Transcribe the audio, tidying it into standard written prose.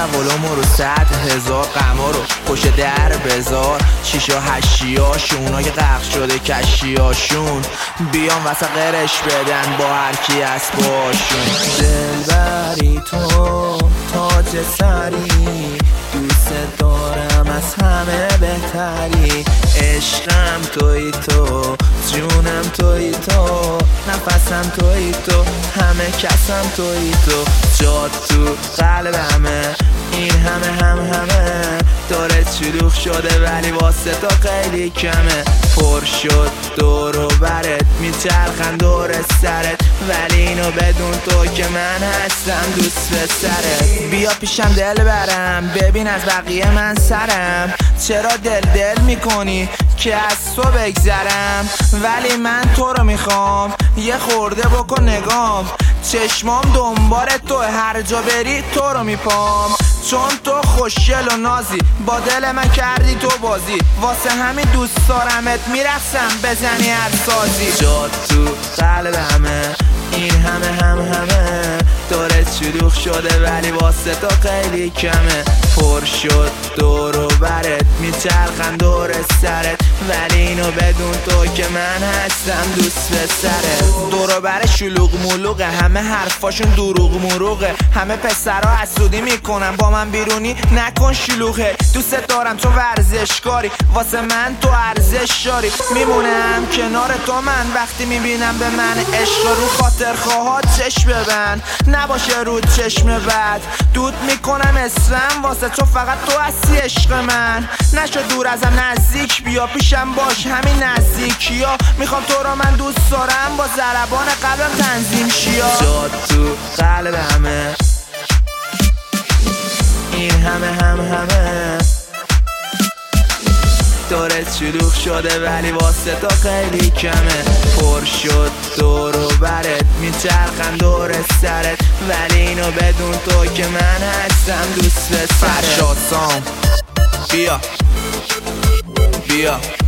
تولمو رو 100,000 قمار رو پشت در بذار، شیشا هشیاشون اونا که غرق شده کشیاشون بیان واسه قرش بدن با هر کی هست باشون. دلبری تو تاج سری، دوست دارم از همه بهتری، عشقم توی تو، جونم توی تو، نفسم توی تو، همه کسم توی تو، جات تو قلبمه، این همه دارت شلوغ شده ولی واسه تو خیلی کمه، پر شد دور و برت میچرخن دور سرت، ولی اینو بدون تو که من هستم دوست پسرت. بیا پیشم دل برم ببین از بقیه من سرم، چرا دل میکنی که از تو بگذرم، ولی من تو رو میخوام یه خورده بکن نگام، چشمام دنبال تو هر جا بری تو رو میپام، چون تو خوشگل و نازی با دل من کردی تو بازی، واسه همین دوست دارمت میرقصم بزنی هر سازی. جات تو قلبمه، این همه دارت شلوغ شده ولی واسه تو خیلی کمه، پر شد دور و برت میچرخن دور سرت، ولی اینو بدون تو که من هستم دوست پسرت. دور و بر شلوغ مولوغه، همه حرفاشون دروغ مروغه، همه پسرها حسودی میکنن با من بیرونی نکن شلوغه، دوست دارم تو ورزشکاری واسه من تو ارزش داری، میمونم کنار تو من وقتی میبینم به من عشق، رو خاطر خواهات چشم ببند نباشه رو چشم بد، دود میکنم اسمم واسه تو فقط تو هستی عشق من، نشو دور ازم نزدیک بیا پیشم باش همین نزدیکی ها، میخوام تو رو من دوست دارم با ضربان قلبم تنظیم شیا. جات تو قلبمه، این همه دارت شلوغ شده ولی واسه تو خیلی کمه، پر شد دور و برت میچرخن دور سرت، ولی اینو بدون تو که من هستم دوست پسرت. فرشاد سام بیا